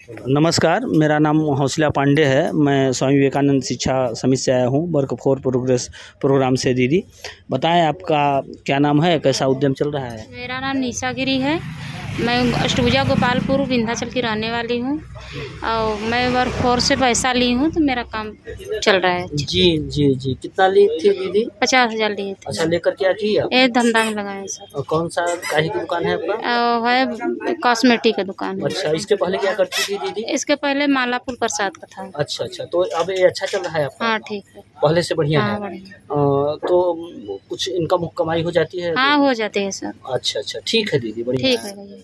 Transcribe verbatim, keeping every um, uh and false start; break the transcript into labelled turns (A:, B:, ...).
A: नमस्कार, मेरा नाम हौसला पांडे है। मैं स्वामी विवेकानंद शिक्षा समिति से आया हूँ, वर्क फोर प्रोग्रेस प्रोग्राम से। दीदी बताएं, आपका क्या नाम है, कैसा उद्यम चल रहा है?
B: मेरा नाम निशा गिरी है। मैं अष्टभुजा गोपालपुर विंध्याचल की रहने वाली हूँ और मैं वर्क फोर से पैसा ली हूँ, तो मेरा काम चल रहा है।
A: जी जी जी कितना ली थी दीदी?
B: पचास हजार लिए थे।
A: अच्छा, लेकर क्या किया?
B: ये धंधा में लगाए सर।
A: और कौन सा काहे की दुकान है आपका?
B: अ, है कॉस्मेटिक का दुकान है।
A: अच्छा, इसके पहले क्या करती थी दीदी?
B: इसके पहले मालापुर प्रसाद का था।
A: अच्छा अच्छा, तो अब ये अच्छा चल रहा है आपका?
B: हाँ ठीक है,
A: पहले से बढ़िया
B: हाँ
A: है।
B: बढ़िया।
A: अ, तो कुछ इनकम कमाई हो जाती है?
B: हाँ हो जाती है सर।
A: अच्छा अच्छा, ठीक है दीदी, बढ़िया
B: ठीक
A: है।
B: है भैया।